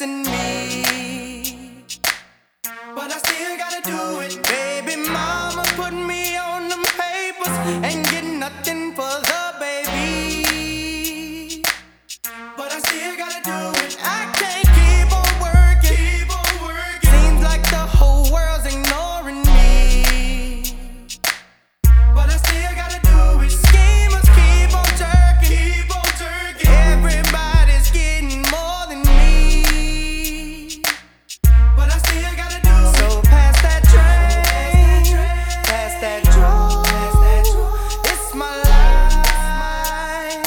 stressing me, but I still gotta do it. Baby mama put me on them papers, ain't getting nothing for the baby, but I still gotta do it. I can't keep on working. Seems like the whole world's ignoring me, but I still gotta do it. Schemers keep on jerking. Everybody's getting more than me, but I still gotta do it. So pass that train, pass that joy. It's my life.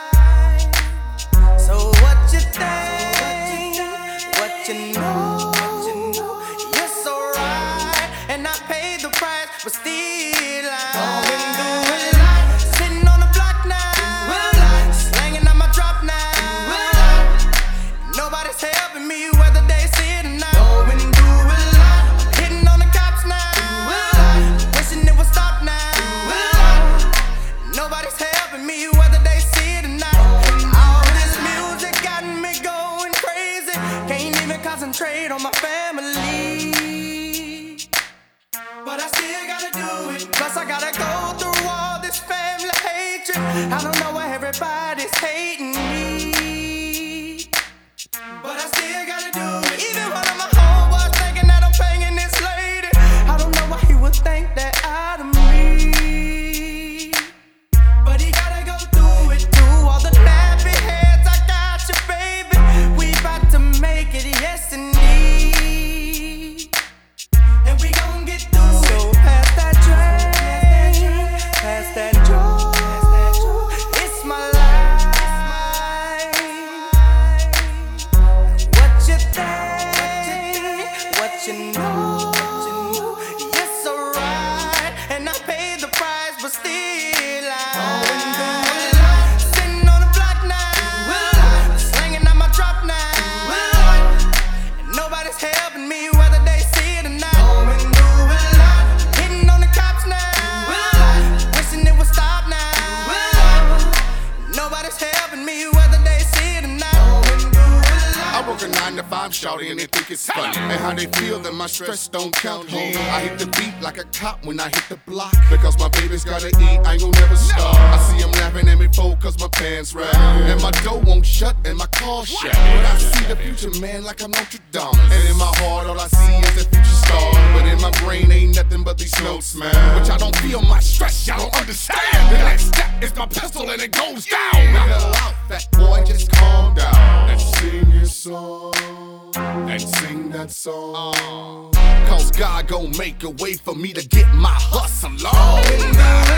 So what you think? What you know? You're so right, and I paid the price, but still I'm going through it. Sitting on the block now, slanging on my drop now. Nobody's helping me whether they see it or not. Going through it. Hitting on the cops now, wishing it would stop now. Nobody's helping me whether they see it or not. All this music got me going crazy. Can't even concentrate on my family, but I still gotta do it. Plus I gotta go through all this family hatred. I don't know why everybody's hating me, but I still gotta do it. Even one of my homeboys thinking that I'm banging this lady. I don't know why he would think that out of me, but he gotta go through it. Through all the nappy heads, I got you, baby. We about to make it, yes indeed, and we gon' get through it. So pass that train, pass that joy. It's my life. What you think? What you know? You're so right, and I paid the price, but still I'm sitting on the block now, slanging on my drop now. Nobody's helping me whether they see it or not. Hitting on the cops now, wishing it would stop now. Nobody's helping me whether they see it or not. I work a 9 to 5, shawty, and they think it's funny. And how they feel that my stress don't count, home. I hit the beat like a cop when I hit the block. Because my baby's gotta eat, I ain't gon' never stop. I see them laughing at me for cause my pants rap. And my door won't shut and my car shut. But I see the future, man, like I'm Notre Dame. And in my heart, all I see is the future star. But in my brain ain't nothing but these notes, man. But y'all don't feel my stress, y'all don't understand. The next step is my pistol and it goes down. Now, out, fat boy, just calm down and sing your song. And sing that song. Cause God gon' make a way for me to get my hustle on.